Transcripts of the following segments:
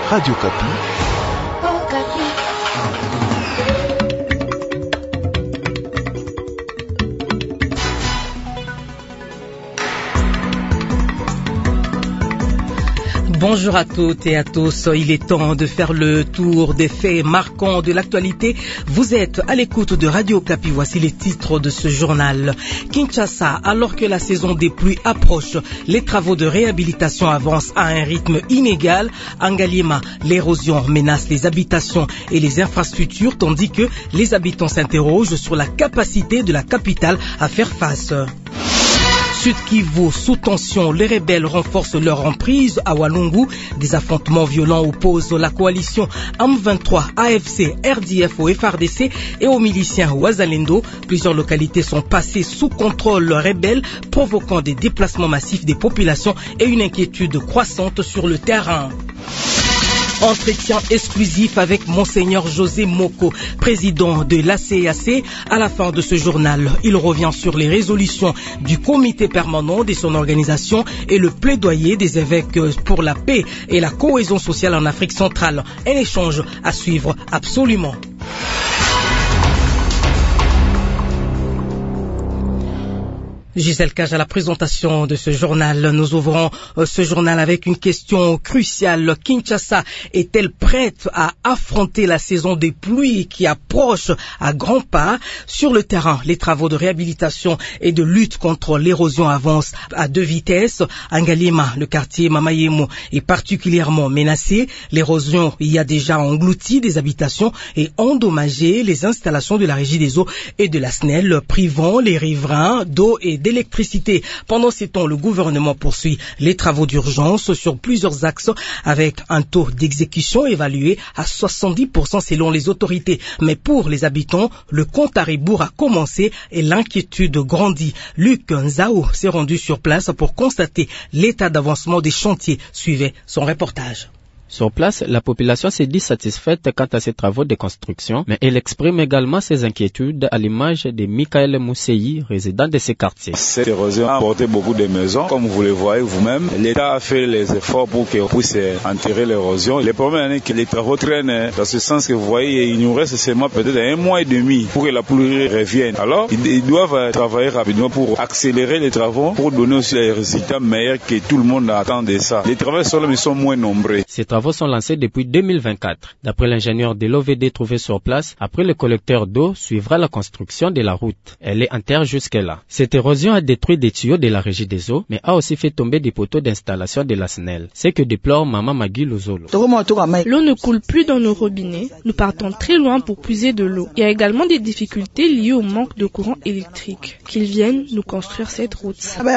Radio Kapi. Bonjour à toutes et à tous, il est temps de faire le tour des faits marquants de l'actualité. Vous êtes à l'écoute de Radio Kapi, voici les titres de ce journal. Kinshasa, alors que la saison des pluies approche, les travaux de réhabilitation avancent à un rythme inégal. À Ngaliema, l'érosion menace les habitations et les infrastructures, tandis que les habitants s'interrogent sur la capacité de la capitale à faire face. Sud Kivu, sous tension, les rebelles renforcent leur emprise à Walungu. Des affrontements violents opposent la coalition M23, AFC, RDF au FRDC et aux miliciens Wazalendo. Plusieurs localités sont passées sous contrôle rebelle, provoquant des déplacements massifs des populations et une inquiétude croissante sur le terrain. Entretien exclusif avec Monseigneur José Moko, président de l'ACAC. À la fin de ce journal, il revient sur les résolutions du comité permanent de son organisation et le plaidoyer des évêques pour la paix et la cohésion sociale en Afrique centrale. Un échange à suivre absolument. Gisèle Cage à la présentation de ce journal. Nous ouvrons ce journal avec une question cruciale. Kinshasa est-elle prête à affronter la saison des pluies qui approche à grands pas? Sur le terrain, les travaux de réhabilitation et de lutte contre l'érosion avancent à deux vitesses. À Ngaliema, le quartier Mamayemo est particulièrement menacé. L'érosion y a déjà englouti des habitations et endommagé les installations de la Régie des eaux et de la SNEL, privant les riverains d'eau et d'électricité. Pendant ces temps, le gouvernement poursuit les travaux d'urgence sur plusieurs axes avec un taux d'exécution évalué à 70% selon les autorités. Mais pour les habitants, le compte à rebours a commencé et l'inquiétude grandit. Luc Nzao s'est rendu sur place pour constater l'état d'avancement des chantiers. Suivez son reportage. Sur place, la population s'est dit satisfaite quant à ces travaux de construction, mais elle exprime également ses inquiétudes à l'image de Michael Mousseyi, résident de ces quartiers. Cette érosion a emporté beaucoup de maisons, comme vous le voyez vous-même. L'État a fait les efforts pour qu'on puisse enterrer l'érosion. Le problème est que les travaux traînent dans ce sens que vous voyez, il nous reste seulement peut-être 1 mois et demi pour que la pluie revienne. Alors, ils doivent travailler rapidement pour accélérer les travaux, pour donner aussi les résultats meilleurs que tout le monde attend de ça. Les travaux sont moins nombreux. Ces travaux sont lancés depuis 2024. D'après l'ingénieur de l'OVD trouvé sur place, après le collecteur d'eau, suivra la construction de la route. Elle est en terre jusque-là. Cette érosion a détruit des tuyaux de la Régie des eaux, mais a aussi fait tomber des poteaux d'installation de la SNEL. C'est que déplore Maman Magui Lozolo. L'eau ne coule plus dans nos robinets. Nous partons très loin pour puiser de l'eau. Il y a également des difficultés liées au manque de courant électrique. Qu'ils viennent nous construire cette route.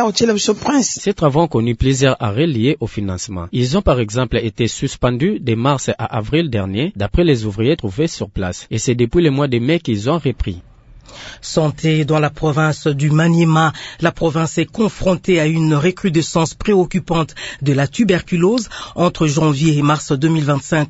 Ces travaux ont connu plusieurs arrêts liés au financement. Ils ont par exemple été suspendus de mars à avril dernier, d'après les ouvriers trouvés sur place. Et c'est depuis le mois de mai qu'ils ont repris. Santé dans la province du Maniema. La province est confrontée à une recrudescence préoccupante de la tuberculose. Entre janvier et mars 2025,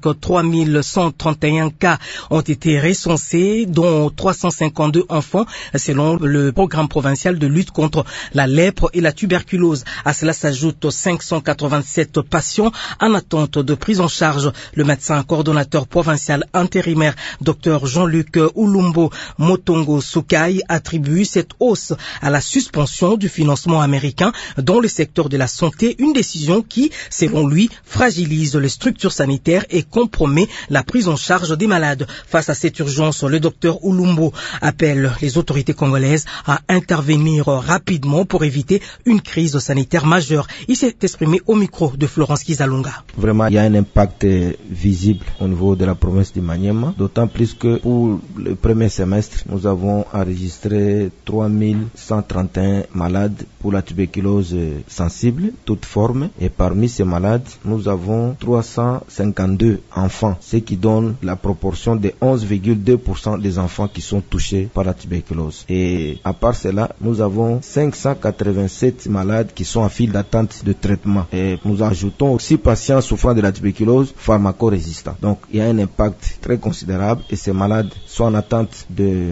3131 cas ont été recensés, dont 352 enfants, selon le programme provincial de lutte contre la lèpre et la tuberculose. À cela s'ajoutent 587 patients en attente de prise en charge. Le médecin coordonnateur provincial intérimaire, Dr Jean-Luc Ulumbo Motongo Soukai, attribue cette hausse à la suspension du financement américain dans le secteur de la santé, une décision qui, selon lui, fragilise les structures sanitaires et compromet la prise en charge des malades. Face à cette urgence, le docteur Ulumbo appelle les autorités congolaises à intervenir rapidement pour éviter une crise sanitaire majeure. Il s'est exprimé au micro de Florence Kizalunga. Vraiment, il y a un impact visible au niveau de la province du Maniema, d'autant plus que pour le premier semestre, nous avons enregistré 3131 malades pour la tuberculose sensible, toute forme. Et parmi ces malades, nous avons 352 enfants, ce qui donne la proportion de 11,2% des enfants qui sont touchés par la tuberculose. Et à part cela, nous avons 587 malades qui sont en file d'attente de traitement. Et nous ajoutons 6 patients souffrant de la tuberculose pharmacorésistants. Donc il y a un impact très considérable et ces malades sont en attente de médicaments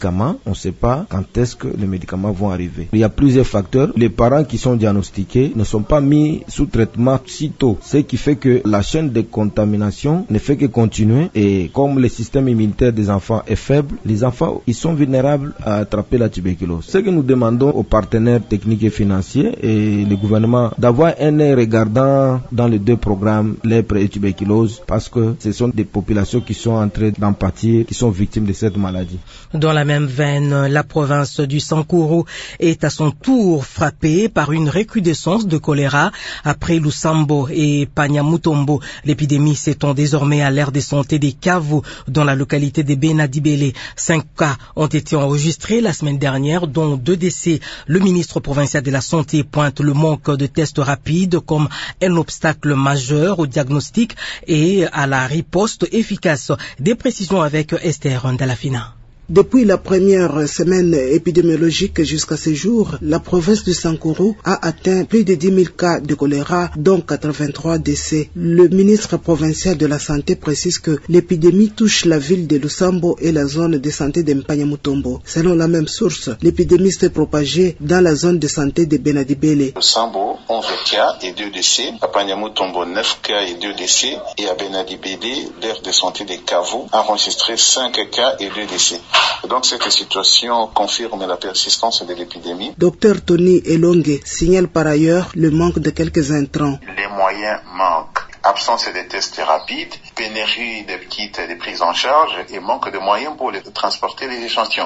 médicaments, on ne sait pas quand est-ce que les médicaments vont arriver. Il y a plusieurs facteurs. Les parents qui sont diagnostiqués ne sont pas mis sous traitement si tôt, ce qui fait que la chaîne de contamination ne fait que continuer, et comme le système immunitaire des enfants est faible, les enfants ils sont vulnérables à attraper la tuberculose. Ce que nous demandons aux partenaires techniques et financiers et le gouvernement d'avoir un œil regardant dans les deux programmes, lèpre et tuberculose, parce que ce sont des populations qui sont en train d'en pâtir, qui sont victimes de cette maladie. Dans la même veine, la province du Sankuru est à son tour frappée par une recrudescence de choléra après Lusambo et Panyamutombo. L'épidémie s'étend désormais à l'aire de santé des Kavu dans la localité de Benadibele. 5 cas ont été enregistrés la semaine dernière, dont 2 décès. Le ministre provincial de la Santé pointe le manque de tests rapides comme un obstacle majeur au diagnostic et à la riposte efficace. Des précisions avec Esther Ndalafina. Depuis la première semaine épidémiologique jusqu'à ce jour, la province du Sankuru a atteint plus de 10 000 cas de choléra, dont 83 décès. Le ministre provincial de la Santé précise que l'épidémie touche la ville de Lusambo et la zone de santé de Mpanyamutombo. Selon la même source, l'épidémie s'est propagée dans la zone de santé de Benadibele. Lusambo, 11 cas et 2 décès. À Panyamutombo, 9 cas et 2 décès. Et à Benadibele, l'aire de santé des Kavu a enregistré 5 cas et 2 décès. Donc cette situation confirme la persistance de l'épidémie. Dr Tony Elongue signale par ailleurs le manque de quelques intrants. Les moyens manquent. Absence de tests rapides, pénurie de kits de prise en charge et manque de moyens pour transporter les échantillons.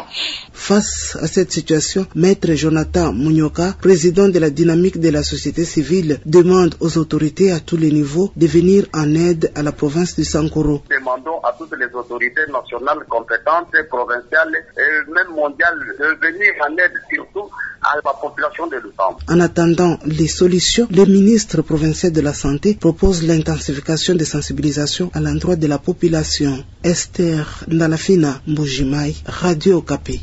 Face à cette situation, Maître Jonathan Mounyoka, président de la dynamique de la société civile, demande aux autorités à tous les niveaux de venir en aide à la province du Sankuru. Demandons à toutes les autorités nationales compétentes, provinciales et même mondiales de venir en aide surtout à la population de Lusambo. En attendant les solutions, le ministre provincial de la Santé propose l'intensification des sensibilisations à l'endroit de la population. Esther Ndalafina, Mbujimai, Radio Okapi.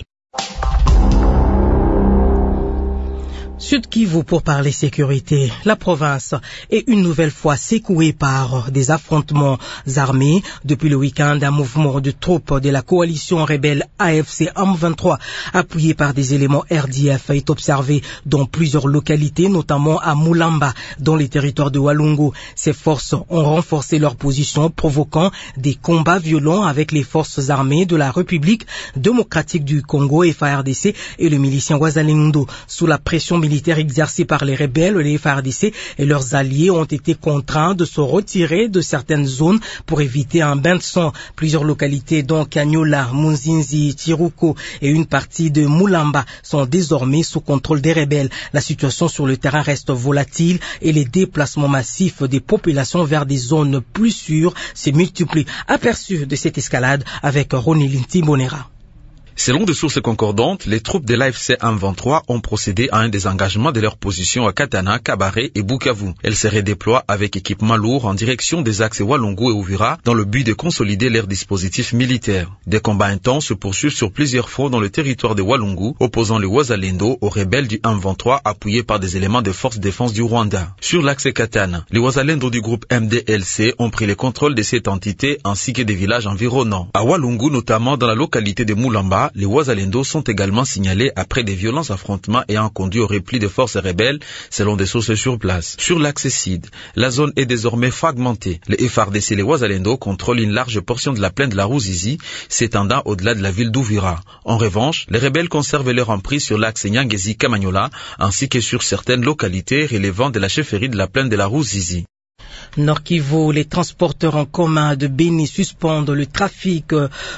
Sud Kivu pour parler sécurité. La province est une nouvelle fois secouée par des affrontements armés. Depuis le week-end, un mouvement de troupes de la coalition rebelle AFC M23, appuyé par des éléments RDF, est observé dans plusieurs localités, notamment à Mulamba, dans les territoires de Walungu. Ces forces ont renforcé leur position, provoquant des combats violents avec les forces armées de la République démocratique du Congo, FARDC, et le milicien Wazalendo. Sous la pression militaire exercés par les rebelles, les FARDC et leurs alliés ont été contraints de se retirer de certaines zones pour éviter un bain de sang. Plusieurs localités dont Kanyola, Munzinzi, Tiruko et une partie de Mulamba sont désormais sous contrôle des rebelles. La situation sur le terrain reste volatile et les déplacements massifs des populations vers des zones plus sûres se multiplient. Aperçu de cette escalade avec Ronilin Timbonera. Selon des sources concordantes, les troupes de l'AFC M23 ont procédé à un désengagement de leur position à Katana, Kabare et Bukavu. Elles se redéploient avec équipement lourd en direction des axes Walungu et Uvira dans le but de consolider leur dispositif militaire. Des combats intenses se poursuivent sur plusieurs fronts dans le territoire de Walungu, opposant les Wazalendo aux rebelles du M23 appuyés par des éléments de forces de défense du Rwanda. Sur l'axe Katana, les Wazalendo du groupe MDLC ont pris le contrôle de cette entité ainsi que des villages environnants. À Walungu, notamment dans la localité de Mulamba, les Wazalendo sont également signalés après des violents affrontements ayant conduit au repli des forces rebelles, selon des sources sur place. Sur l'axe Sud, la zone est désormais fragmentée. Les FARDC et les Wazalendo contrôlent une large portion de la plaine de la Ruzizi, s'étendant au-delà de la ville d'Uvira. En revanche, les rebelles conservent leur emprise sur l'axe Nyangezi-Kamanyola, ainsi que sur certaines localités relevant de la chefferie de la plaine de la Ruzizi. Nord Kivu, les transporteurs en commun de Beni suspendent le trafic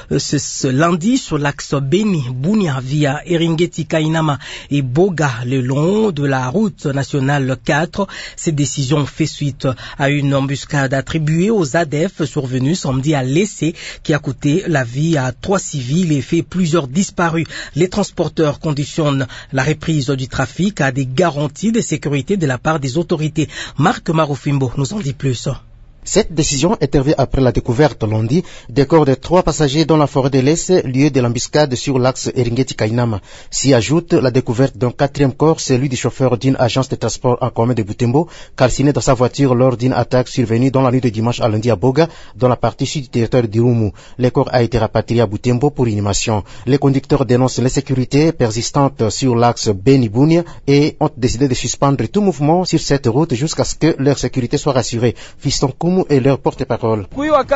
ce lundi sur l'axe Beni-Bunia via Eringeti, Kainama et Boga le long de la route nationale 4. Cette décision fait suite à une embuscade attribuée aux ADF survenue samedi à Lessé qui a coûté la vie à 3 civils et fait plusieurs disparus. Les transporteurs conditionnent la reprise du trafic à des garanties de sécurité de la part des autorités. Marc Marofimbo nous en dit plus. Cette décision est arrivée après la découverte lundi des corps de 3 passagers dans la forêt de l'Est, lieu de l'embuscade sur l'axe Eringeti-Kainama. S'y ajoute la découverte d'un 4e corps, celui du chauffeur d'une agence de transport en commun de Butembo, calciné dans sa voiture lors d'une attaque survenue dans la nuit de dimanche à lundi à Boga, dans la partie sud du territoire d'Irumu. Le corps a été rapatrié à Butembo pour inhumation. Les conducteurs dénoncent l'insécurité persistante sur l'axe Beni-Bunia et ont décidé de suspendre tout mouvement sur cette route jusqu'à ce que leur sécurité soit rassurée. Fiston Kumu est leur porte-parole.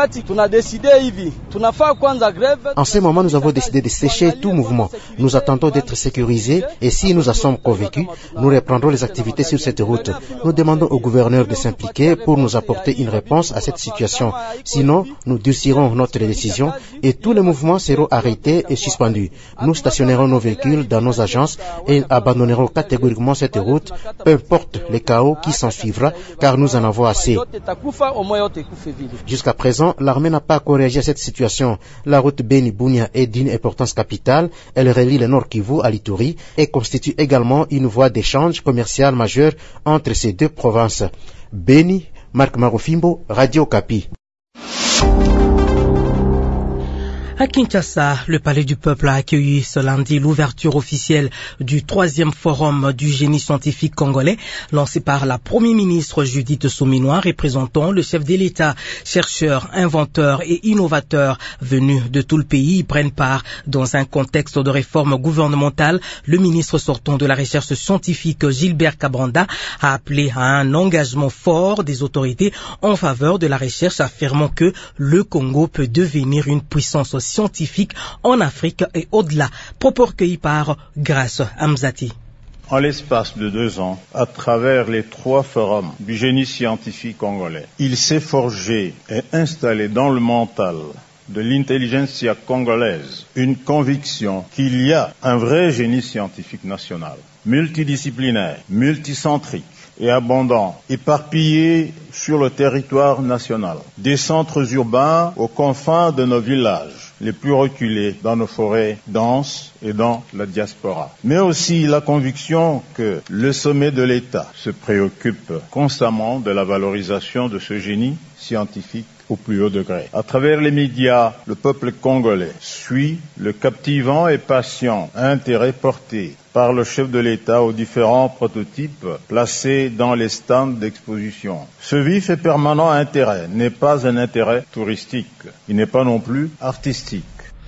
En ce moment, nous avons décidé de sécher tout mouvement. Nous attendons d'être sécurisés et si nous en sommes convaincus, nous reprendrons les activités sur cette route. Nous demandons au gouverneur de s'impliquer pour nous apporter une réponse à cette situation. Sinon, nous durcirons notre décision et tous les mouvements seront arrêtés et suspendus. Nous stationnerons nos véhicules dans nos agences et abandonnerons catégoriquement cette route, peu importe le chaos qui s'en suivra, car nous en avons assez. Jusqu'à présent, l'armée n'a pas corrigé cette situation. La route Beni-Bunia est d'une importance capitale. Elle relie le Nord Kivu à l'Ituri et constitue également une voie d'échange commercial majeure entre ces deux provinces. Beni, Marc Marofimbo, Radio Kapi. À Kinshasa, le Palais du Peuple a accueilli ce lundi l'ouverture officielle du 3e forum du génie scientifique congolais, lancé par la Première ministre Judith Suminwa, représentant le chef de l'État. Chercheurs, inventeurs et innovateurs venus de tout le pays y prennent part dans un contexte de réforme gouvernementale. Le ministre sortant de la recherche scientifique Gilbert Kabranda a appelé à un engagement fort des autorités en faveur de la recherche, affirmant que le Congo peut devenir une puissance scientifique en Afrique et au-delà. Propos recueillis par Grace Amzati. En l'espace de 2 ans, à travers les 3 forums du génie scientifique congolais, il s'est forgé et installé dans le mental de l'intelligentsia congolaise une conviction qu'il y a un vrai génie scientifique national, multidisciplinaire, multicentrique et abondant, éparpillé sur le territoire national, des centres urbains aux confins de nos villages les plus reculés, dans nos forêts denses et dans la diaspora. Mais aussi la conviction que le sommet de l'État se préoccupe constamment de la valorisation de ce génie scientifique au plus haut degré. À travers les médias, le peuple congolais suit le captivant et patient intérêt porté par le chef de l'État aux différents prototypes placés dans les stands d'exposition. Ce vif et permanent intérêt n'est pas un intérêt touristique, il n'est pas non plus artistique.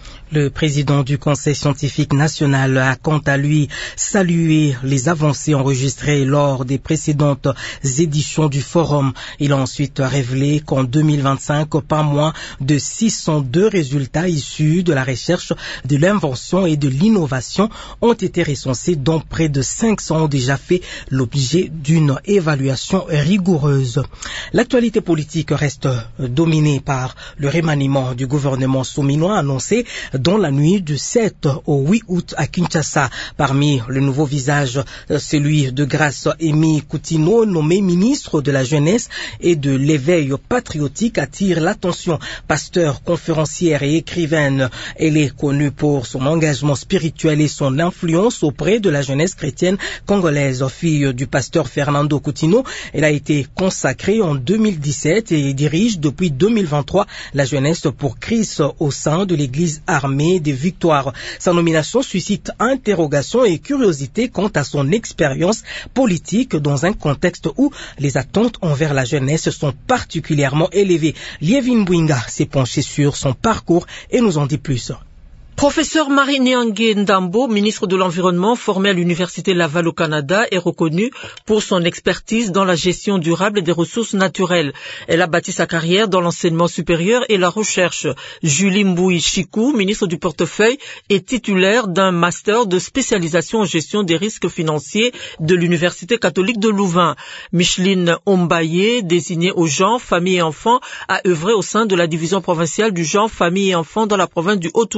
Le président du Conseil scientifique national a quant à lui salué les avancées enregistrées lors des précédentes éditions du forum. Il a ensuite révélé qu'en 2025, pas moins de 602 résultats issus de la recherche, de l'invention et de l'innovation ont été recensés, dont près de 500 ont déjà fait l'objet d'une évaluation rigoureuse. L'actualité politique reste dominée par le remaniement du gouvernement Suminwa annoncé dans la nuit du 7 au 8 août à Kinshasa. Parmi le nouveau visage, celui de Grace Emi Koutino, nommé ministre de la Jeunesse et de l'Éveil patriotique, attire l'attention. Pasteur, conférencière et écrivaine, elle est connue pour son engagement spirituel et son influence auprès de la jeunesse chrétienne congolaise. Fille du pasteur Fernando Koutino, elle a été consacrée en 2017 et dirige depuis 2023 la jeunesse pour Christ au sein de l'église armée des victoires. Sa nomination suscite interrogations et curiosité quant à son expérience politique dans un contexte où les attentes envers la jeunesse sont particulièrement élevées. Lievin Bouinga s'est penché sur son parcours et nous en dit plus. Professeur Marie Niangé Ndambo, ministre de l'Environnement, formé à l'Université Laval au Canada, est reconnue pour son expertise dans la gestion durable des ressources naturelles. Elle a bâti sa carrière dans l'enseignement supérieur et la recherche. Julie Mbouy Chikou, ministre du portefeuille, est titulaire d'un master de spécialisation en gestion des risques financiers de l'Université catholique de Louvain. Micheline Ombaye, désignée au genre, famille et enfants, a œuvré au sein de la division provinciale du genre, famille et enfants dans la province du Haut-Ouélé.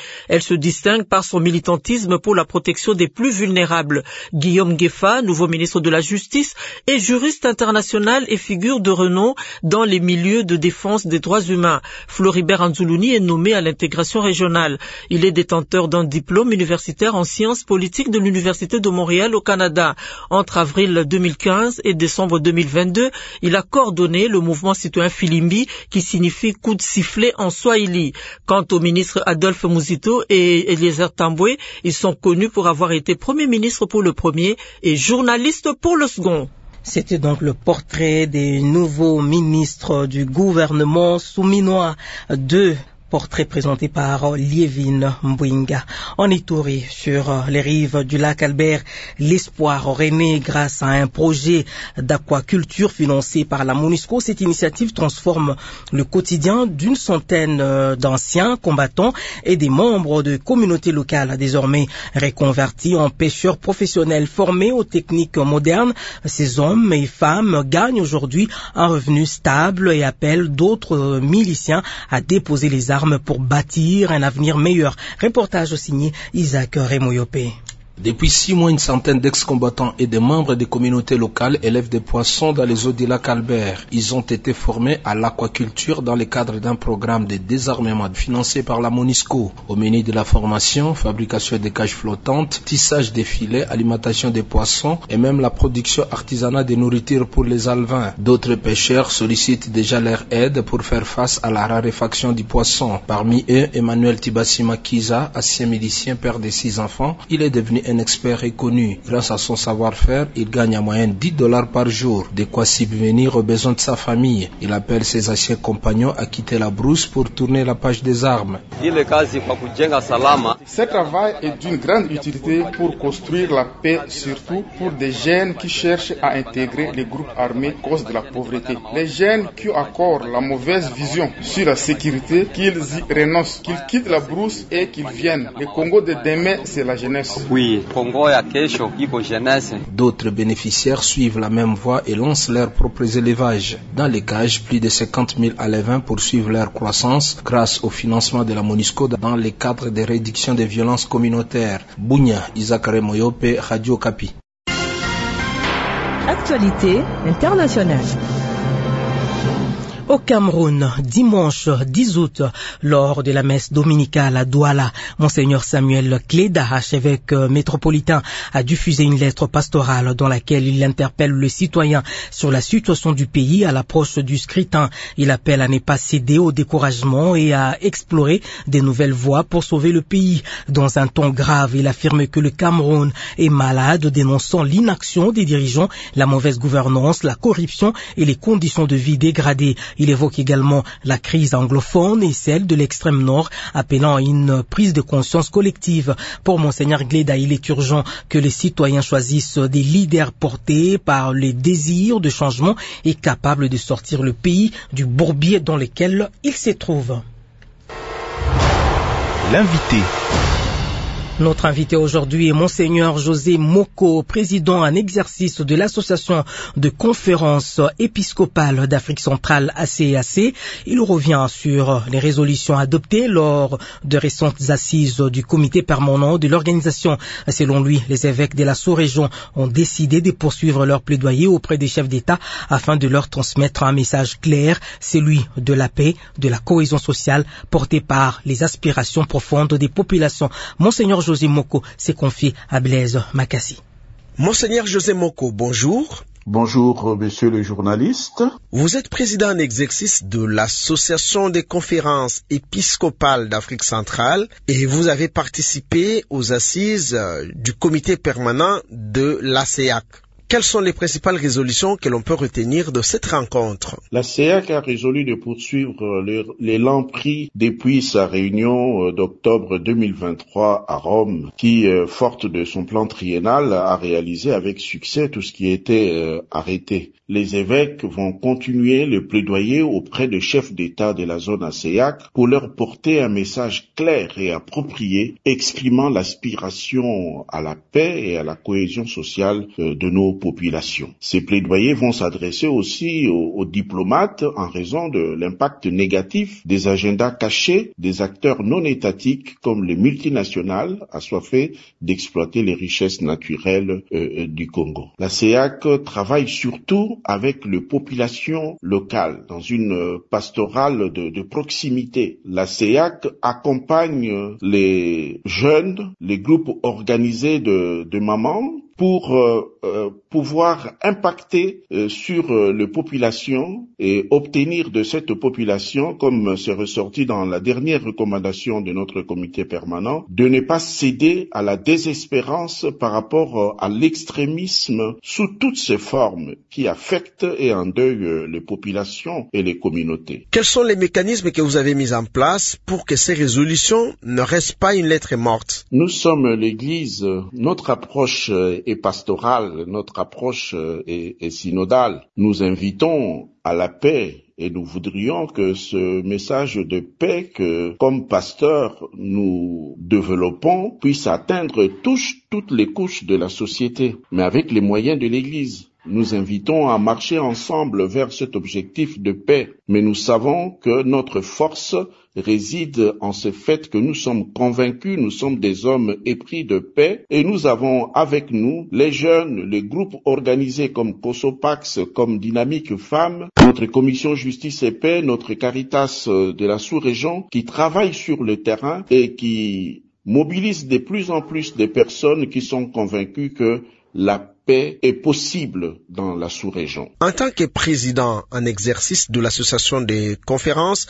Elle se distingue par son militantisme pour la protection des plus vulnérables. Guillaume Gueffa, nouveau ministre de la Justice, est juriste international et figure de renom dans les milieux de défense des droits humains. Floribert Anzoulouni est nommé à l'intégration régionale. Il est détenteur d'un diplôme universitaire en sciences politiques de l'Université de Montréal au Canada. Entre avril 2015 et décembre 2022, il a coordonné le mouvement citoyen Filimbi qui signifie coup de sifflet en swahili. Quant au ministre Adolphe Muzito et Eliezer Tambwe, ils sont connus pour avoir été Premier ministre pour le premier et journaliste pour le second. C'était donc le portrait des nouveaux ministres du gouvernement souminois. Portrait présenté par Liévin Mbouinga. En Ituri, sur les rives du lac Albert, l'espoir aurait né grâce à un projet d'aquaculture financé par la MONUSCO. Cette initiative transforme le quotidien d'une centaine d'anciens combattants et des membres de communautés locales, désormais reconvertis en pêcheurs professionnels formés aux techniques modernes. Ces hommes et femmes gagnent aujourd'hui un revenu stable et appellent d'autres miliciens à déposer les armes pour bâtir un avenir meilleur. Reportage signé Isaac Remoyopé. Depuis 6 mois, une centaine d'ex-combattants et des membres des communautés locales élèvent des poissons dans les eaux du lac Albert. Ils ont été formés à l'aquaculture dans le cadre d'un programme de désarmement financé par la MONUSCO. Au menu de la formation, fabrication des cages flottantes, tissage des filets, alimentation des poissons et même la production artisanale de nourriture pour les alevins. D'autres pêcheurs sollicitent déjà leur aide pour faire face à la raréfaction du poisson. Parmi eux, Emmanuel Tibasima Kiza, ancien milicien, père de 6 enfants, il est devenu un expert reconnu. Grâce à son savoir-faire, il gagne en moyenne $10 par jour, de quoi subvenir aux besoins de sa famille. Il appelle ses anciens compagnons à quitter la brousse pour tourner la page des armes. Ce travail est d'une grande utilité pour construire la paix, surtout pour des jeunes qui cherchent à intégrer les groupes armés à cause de la pauvreté. Les jeunes qui ont encore la mauvaise vision sur la sécurité, qu'ils y renoncent, qu'ils quittent la brousse et qu'ils viennent. Le Congo de demain, c'est la jeunesse. Oui. D'autres bénéficiaires suivent la même voie et lancent leurs propres élevages. Dans les cages, plus de 50 000 alevins poursuivent leur croissance grâce au financement de la MONUSCO dans le cadre des réductions des violences communautaires. Bounia, Isaac Remoyope, Radio Kapi. Actualité internationale. Au Cameroun, dimanche 10 août, lors de la messe dominicale à Douala, Monseigneur Samuel Cléda, archevêque métropolitain, a diffusé une lettre pastorale dans laquelle il interpelle le citoyen sur la situation du pays à l'approche du scrutin. Il appelle à ne pas céder au découragement et à explorer des nouvelles voies pour sauver le pays. Dans un ton grave, il affirme que le Cameroun est malade, dénonçant l'inaction des dirigeants, la mauvaise gouvernance, la corruption et les conditions de vie dégradées. Il évoque également la crise anglophone et celle de l'extrême nord, appelant à une prise de conscience collective. Pour Monseigneur Cléda, il est urgent que les citoyens choisissent des leaders portés par le désir de changement et capables de sortir le pays du bourbier dans lequel il se trouve. L'invité. Notre invité aujourd'hui est Monseigneur José Moko, président en exercice de l'association de conférences épiscopales d'Afrique centrale ACAC. Il revient sur les résolutions adoptées lors de récentes assises du comité permanent de l'organisation. Selon lui, les évêques de la sous-région ont décidé de poursuivre leur plaidoyer auprès des chefs d'État afin de leur transmettre un message clair, celui de la paix, de la cohésion sociale, porté par les aspirations profondes des populations. Monseigneur José Moko s'est confié à Blaise Makassi. Monseigneur José Moko, bonjour. Bonjour, monsieur le journaliste. Vous êtes président en exercice de l'Association des conférences épiscopales d'Afrique centrale et vous avez participé aux assises du comité permanent de l'ACEAC. Quelles sont les principales résolutions que l'on peut retenir de cette rencontre? La CEAC a résolu de poursuivre l'élan pris depuis sa réunion d'octobre 2023 à Rome, qui, forte de son plan triennal, a réalisé avec succès tout ce qui était arrêté. Les évêques vont continuer le plaidoyer auprès des chefs d'État de la zone ACEAC pour leur porter un message clair et approprié exprimant l'aspiration à la paix et à la cohésion sociale de nos populations. Ces plaidoyers vont s'adresser aussi aux diplomates en raison de l'impact négatif des agendas cachés des acteurs non étatiques comme les multinationales assoiffées d'exploiter les richesses naturelles du Congo. La CEAC travaille surtout avec les populations locales dans une pastorale de proximité. La CEAC accompagne les jeunes, les groupes organisés de mamans pour pouvoir impacter sur les populations et obtenir de cette population, comme c'est ressorti dans la dernière recommandation de notre comité permanent, de ne pas céder à la désespérance par rapport à l'extrémisme sous toutes ses formes qui affectent et endeuillent les populations et les communautés. Quels sont les mécanismes que vous avez mis en place pour que ces résolutions ne restent pas une lettre morte? Nous sommes l'Église, notre approche est pastorale, notre approche est synodale. Nous invitons à la paix et nous voudrions que ce message de paix que, comme pasteurs, nous développons puisse atteindre toutes les couches de la société, mais avec les moyens de l'Église. Nous invitons à marcher ensemble vers cet objectif de paix, mais nous savons que notre force réside en ce fait que nous sommes convaincus, nous sommes des hommes épris de paix et nous avons avec nous les jeunes, les groupes organisés comme COSOPAX, comme Dynamique Femmes, notre commission Justice et Paix, notre Caritas de la sous-région qui travaillent sur le terrain et qui mobilisent de plus en plus de personnes qui sont convaincues que la paix est possible dans la sous-région. En tant que président en exercice de l'association des conférences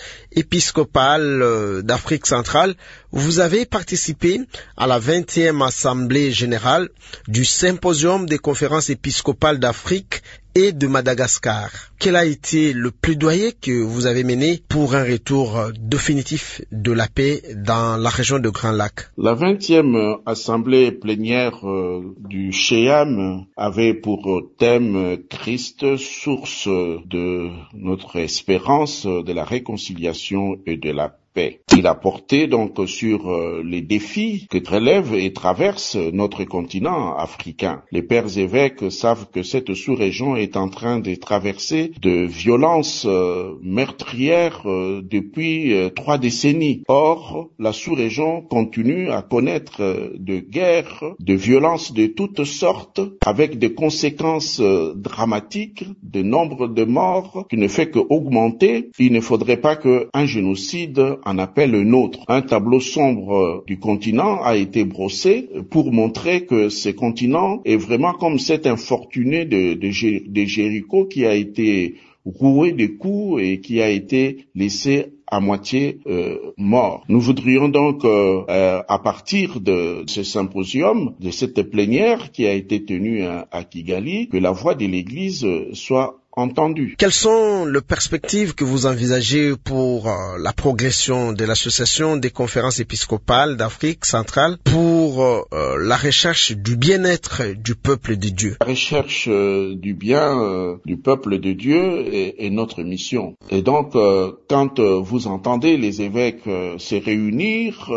épiscopales d'Afrique centrale, vous avez participé à la 20e assemblée générale du symposium des conférences épiscopales d'Afrique et de Madagascar. Quel a été le plaidoyer que vous avez mené pour un retour définitif de la paix dans la région de Grand Lac? La 20e assemblée plénière du CHEAM avait pour thème Christ, source de notre espérance, de la réconciliation et de la paix. Il a porté donc sur les défis que relève et traverse notre continent africain. Les pères évêques savent que cette sous-région est en train de traverser de violences meurtrières depuis 3 décennies. Or, la sous-région continue à connaître de guerres, de violences de toutes sortes, avec des conséquences dramatiques, de nombre de morts qui ne fait qu'augmenter. Il ne faudrait pas qu'un génocide en appelle un autre. Un tableau sombre du continent a été brossé pour montrer que ce continent est vraiment comme cet infortuné de Jéricho qui a été roué de coups et qui a été laissé à moitié mort. Nous voudrions donc, à partir de ce symposium, de cette plénière qui a été tenue à Kigali, que la voix de l'Église soit entendue. Quelles sont les perspectives que vous envisagez pour la progression de l'association des conférences épiscopales d'Afrique centrale pour la recherche du bien-être du peuple de Dieu? La recherche du bien du peuple de Dieu est notre mission. Et donc, quand vous entendez les évêques se réunir,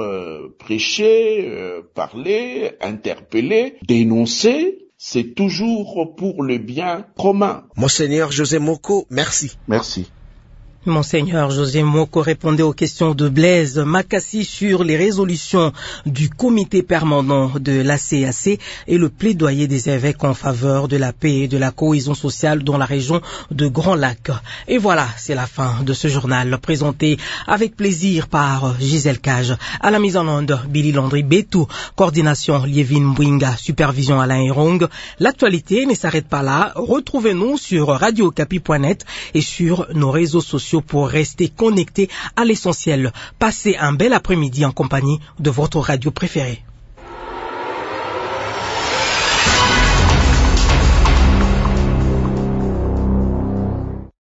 prêcher, parler, interpeller, dénoncer, c'est toujours pour le bien commun. Monseigneur José Moko, merci. Merci. Monseigneur José Moko répondait aux questions de Blaise Makassi sur les résolutions du comité permanent de la CAC et le plaidoyer des évêques en faveur de la paix et de la cohésion sociale dans la région de Grand Lac. Et voilà, c'est la fin de ce journal présenté avec plaisir par Gisèle Cage. À la mise en onde, Billy Landry Betou, coordination Lievin Mbwinga, supervision Alain Erong. L'actualité ne s'arrête pas là. Retrouvez-nous sur radiocapi.net et sur nos réseaux sociaux pour rester connecté à l'essentiel. Passez un bel après-midi en compagnie de votre radio préférée.